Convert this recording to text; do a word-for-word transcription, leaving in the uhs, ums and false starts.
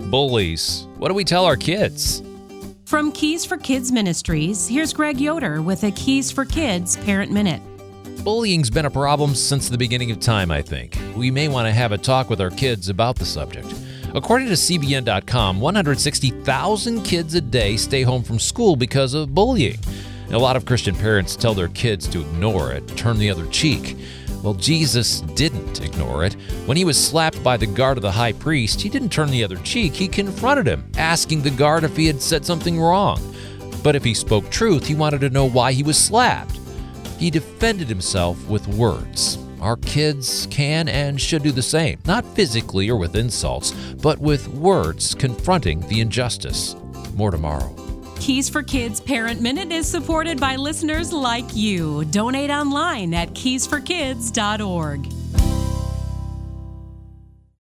bullies. What do we tell our kids? From Keys for Kids Ministries, here's Greg Yoder with a Keys for Kids Parent Minute. Bullying's been a problem since the beginning of time, I think. We may want to have a talk with our kids about the subject. According to C B N dot com, one hundred sixty thousand kids a day stay home from school because of bullying. A lot of Christian parents tell their kids to ignore it, turn the other cheek. Well, Jesus didn't ignore it. When he was slapped by the guard of the high priest, he didn't turn the other cheek. He confronted him, asking the guard if he had said something wrong. But if he spoke truth, he wanted to know why he was slapped. He defended himself with words. Our kids can and should do the same, not physically or with insults, but with words confronting the injustice. More tomorrow. Keys for Kids Parent Minute is supported by listeners like you. Donate online at keys for kids dot org.